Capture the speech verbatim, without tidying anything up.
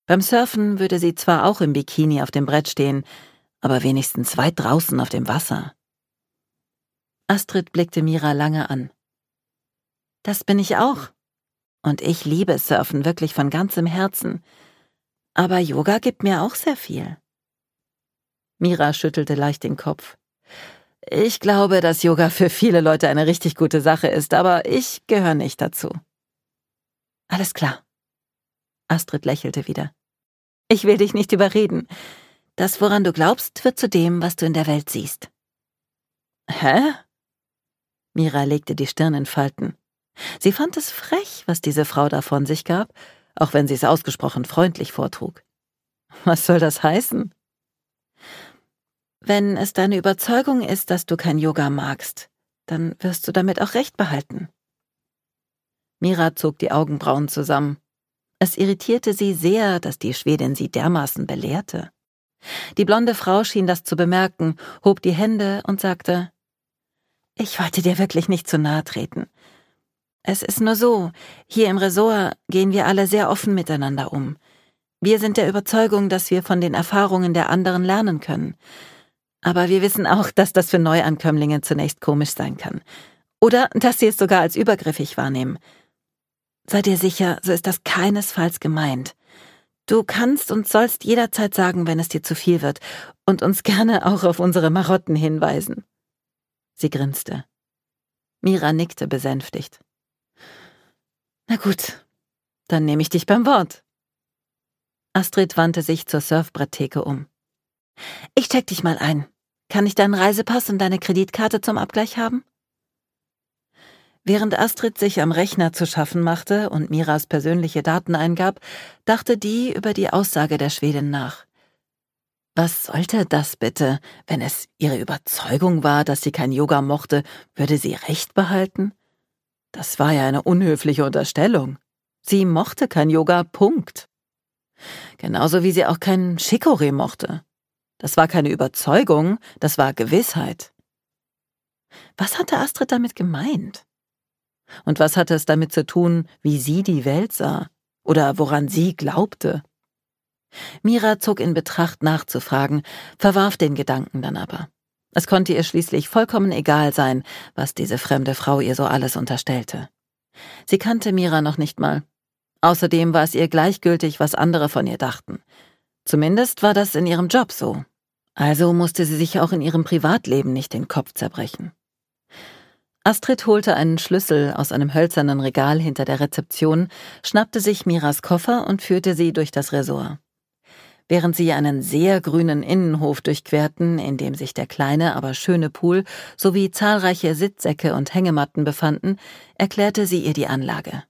Beim Surfen würde sie zwar auch im Bikini auf dem Brett stehen, aber wenigstens weit draußen auf dem Wasser. Astrid blickte Mira lange an. Das bin ich auch. Und ich liebe Surfen wirklich von ganzem Herzen. Aber Yoga gibt mir auch sehr viel. Mira schüttelte leicht den Kopf. Ich glaube, dass Yoga für viele Leute eine richtig gute Sache ist, aber ich gehöre nicht dazu. Alles klar. Astrid lächelte wieder. Ich will dich nicht überreden. Das, woran du glaubst, wird zu dem, was du in der Welt siehst. Hä? Mira legte die Stirn in Falten. Sie fand es frech, was diese Frau da von sich gab, auch wenn sie es ausgesprochen freundlich vortrug. Was soll das heißen? Wenn es deine Überzeugung ist, dass du kein Yoga magst, dann wirst du damit auch recht behalten. Mira zog die Augenbrauen zusammen. Es irritierte sie sehr, dass die Schwedin sie dermaßen belehrte. Die blonde Frau schien das zu bemerken, hob die Hände und sagte: Ich wollte dir wirklich nicht zu nahe treten. Es ist nur so, hier im Resort gehen wir alle sehr offen miteinander um. Wir sind der Überzeugung, dass wir von den Erfahrungen der anderen lernen können. Aber wir wissen auch, dass das für Neuankömmlinge zunächst komisch sein kann. Oder dass sie es sogar als übergriffig wahrnehmen. Sei dir sicher, so ist das keinesfalls gemeint. Du kannst und sollst jederzeit sagen, wenn es dir zu viel wird, und uns gerne auch auf unsere Marotten hinweisen. Sie grinste. Mira nickte besänftigt. Na gut, dann nehme ich dich beim Wort. Astrid wandte sich zur Surfbretttheke um. Ich check dich mal ein. Kann ich deinen Reisepass und deine Kreditkarte zum Abgleich haben? Während Astrid sich am Rechner zu schaffen machte und Miras persönliche Daten eingab, dachte die über die Aussage der Schwedin nach. Was sollte das bitte? Wenn es ihre Überzeugung war, dass sie kein Yoga mochte, würde sie Recht behalten? Das war ja eine unhöfliche Unterstellung. Sie mochte kein Yoga, Punkt. Genauso wie sie auch kein Chicorée mochte. Das war keine Überzeugung, das war Gewissheit. Was hatte Astrid damit gemeint? Und was hatte es damit zu tun, wie sie die Welt sah oder woran sie glaubte? Mira zog in Betracht nachzufragen, verwarf den Gedanken dann aber. Es konnte ihr schließlich vollkommen egal sein, was diese fremde Frau ihr so alles unterstellte. Sie kannte Mira noch nicht mal. Außerdem war es ihr gleichgültig, was andere von ihr dachten. Zumindest war das in ihrem Job so. Also musste sie sich auch in ihrem Privatleben nicht den Kopf zerbrechen. Astrid holte einen Schlüssel aus einem hölzernen Regal hinter der Rezeption, schnappte sich Miras Koffer und führte sie durch das Resort. Während sie einen sehr grünen Innenhof durchquerten, in dem sich der kleine, aber schöne Pool sowie zahlreiche Sitzsäcke und Hängematten befanden, erklärte sie ihr die Anlage.